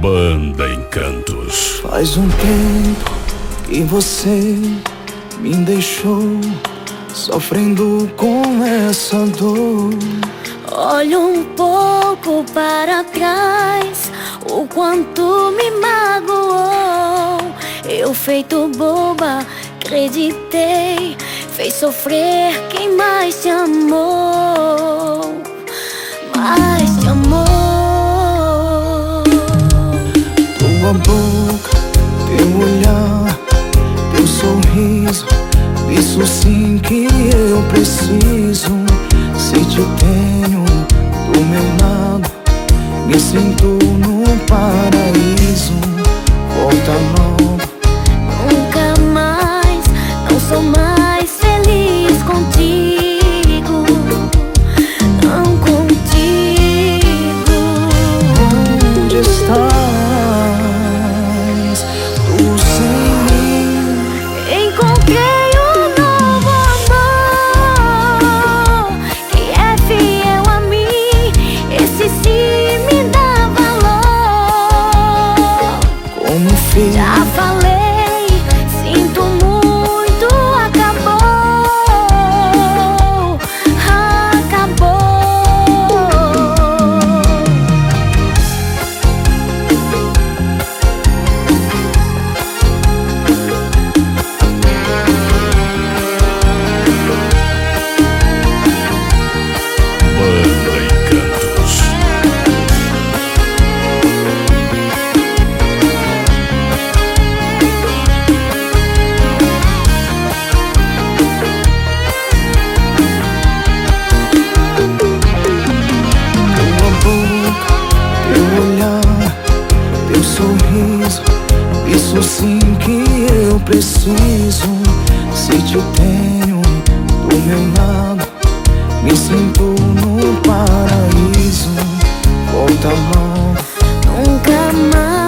Banda Encantos. Faz um tempo que você me deixou sofrendo com essa dor. Olho um pouco para trás, o quanto me magoou. Eu feito boba, acreditei, fez sofrer quem mais te amou, mais te amou. Tua boca, teu olhar, teu sorriso, isso sim que eu preciso. Se te tenho do meu lado, me sinto no paraíso. Volta logo. Nunca mais, não sou mais feliz contigo, não contigo. Onde estás? Tu sem mim. Encontrei um novo amor que é fiel a mim. Esse sim me dá valor. Como fez? Já falei, sinto muito, acabou, acabou. Banda Encantos. Tua boca, teu olhar, teu sorriso, isso sim que eu preciso. Se te tenho do meu lado, me sinto no paraíso. Volta logo. Nunca mais.